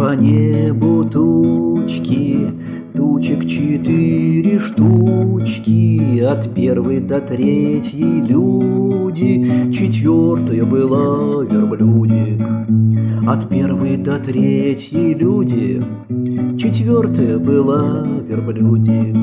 по небу тучки, тучек 4 штучки, от первой до третьей люди, 4-я была верблюдик. От первой до третьей люди, 4-я была верблюдик.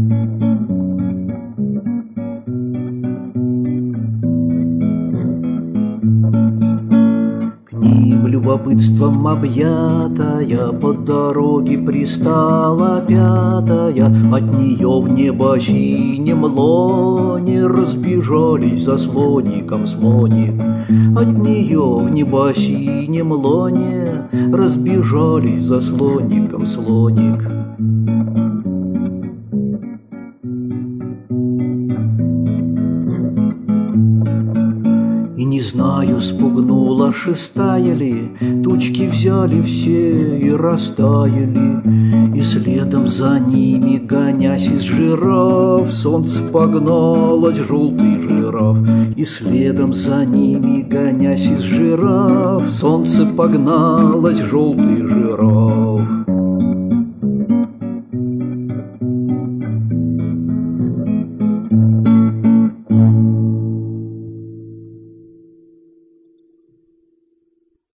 Любопытством объятая, по дороге пристала 5-я, от нее в небо синем лоне разбежались за слоником слоник. От нее в небо синем лоне разбежались за слоником слоник. И не знаю, спугнула 6-я ли, тучки взяли все и растаяли. И следом за ними, гонясь из жираф, солнце погналось, желтый жираф. И следом за ними, гонясь из жираф, солнце погналось, желтый жираф.